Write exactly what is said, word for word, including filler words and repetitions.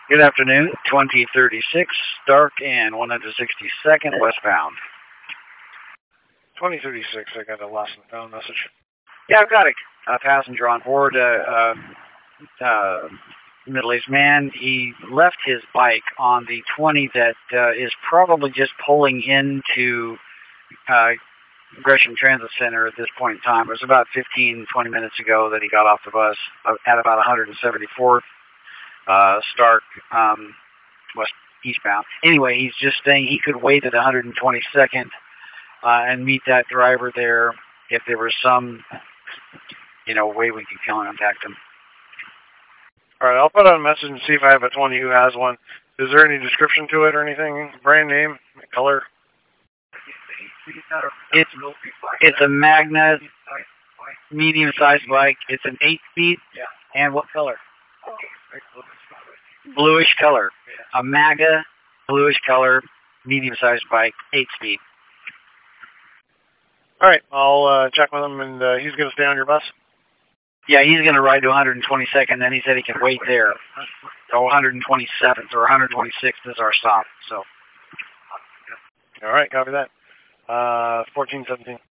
Good afternoon, twenty thirty-six, Stark and one hundred sixty-second westbound. twenty thirty-six, I got a lost and found message. Yeah, I've got a, a passenger on board, a, a, a middle-aged man. He left his bike on the twenty that uh, is probably just pulling into uh, Gresham Transit Center at this point in time. It was about fifteen, twenty minutes ago that he got off the bus at about one hundred seventy-fourth. Uh, Stark, um, west eastbound. Anyway, he's just saying he could wait at one hundred twenty-second uh, and meet that driver there if there was some, you know, way we could contact him. All right, I'll put out a message and see if I have a twenty who has one. Is there any description to it or anything? Brand name, color? It's it's a Magna, medium-sized bike. It's an eight-speed. Yeah. And what color? Bluish color. A MAGA, bluish color, medium-sized bike, eight-speed. All right, I'll uh, check with him, and uh, he's going to stay on your bus? Yeah, he's going to ride to one hundred twenty-second, then he said he could wait there. So one hundred twenty-seventh or one hundred twenty-sixth is our stop. So. All right, copy that. Uh, fourteen seventeen.